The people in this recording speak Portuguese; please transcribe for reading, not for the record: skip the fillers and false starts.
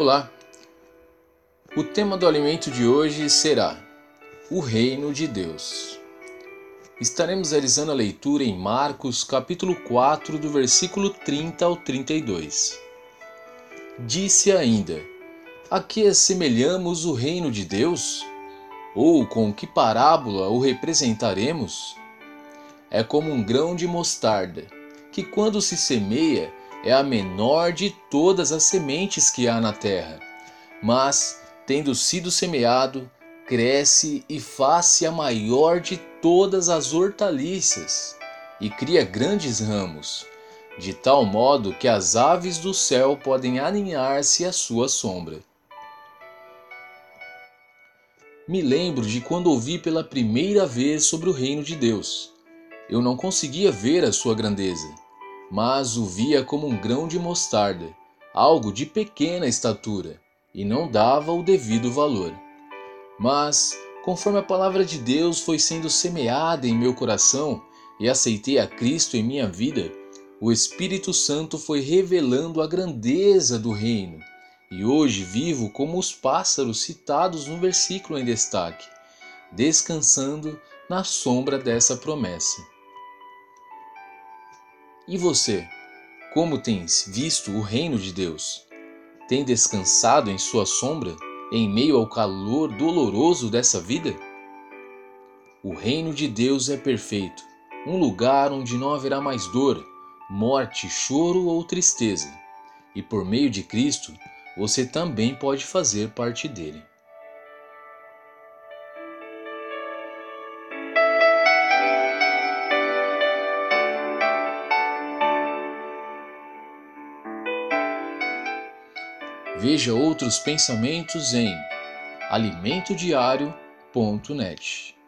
Olá! O tema do alimento de hoje será o Reino de Deus. Estaremos realizando a leitura em Marcos capítulo 4, do versículo 30 ao 32. Disse ainda: A que assemelhamos o reino de Deus? Ou com que parábola o representaremos? É como um grão de mostarda, que quando se semeia é a menor de todas as sementes que há na terra, mas, tendo sido semeado, cresce e faz-se a maior de todas as hortaliças, e cria grandes ramos, de tal modo que as aves do céu podem aninhar-se à sua sombra. Me lembro de quando ouvi pela primeira vez sobre o reino de Deus. Eu não conseguia ver a sua grandeza, mas o via como um grão de mostarda, algo de pequena estatura, e não dava o devido valor. Mas, conforme a palavra de Deus foi sendo semeada em meu coração e aceitei a Cristo em minha vida, o Espírito Santo foi revelando a grandeza do reino, e hoje vivo como os pássaros citados no versículo em destaque, descansando na sombra dessa promessa. E você, como tens visto o reino de Deus? Tem descansado em sua sombra, em meio ao calor doloroso dessa vida? O reino de Deus é perfeito, um lugar onde não haverá mais dor, morte, choro ou tristeza. E por meio de Cristo, você também pode fazer parte dele. Veja outros pensamentos em alimentodiario.net.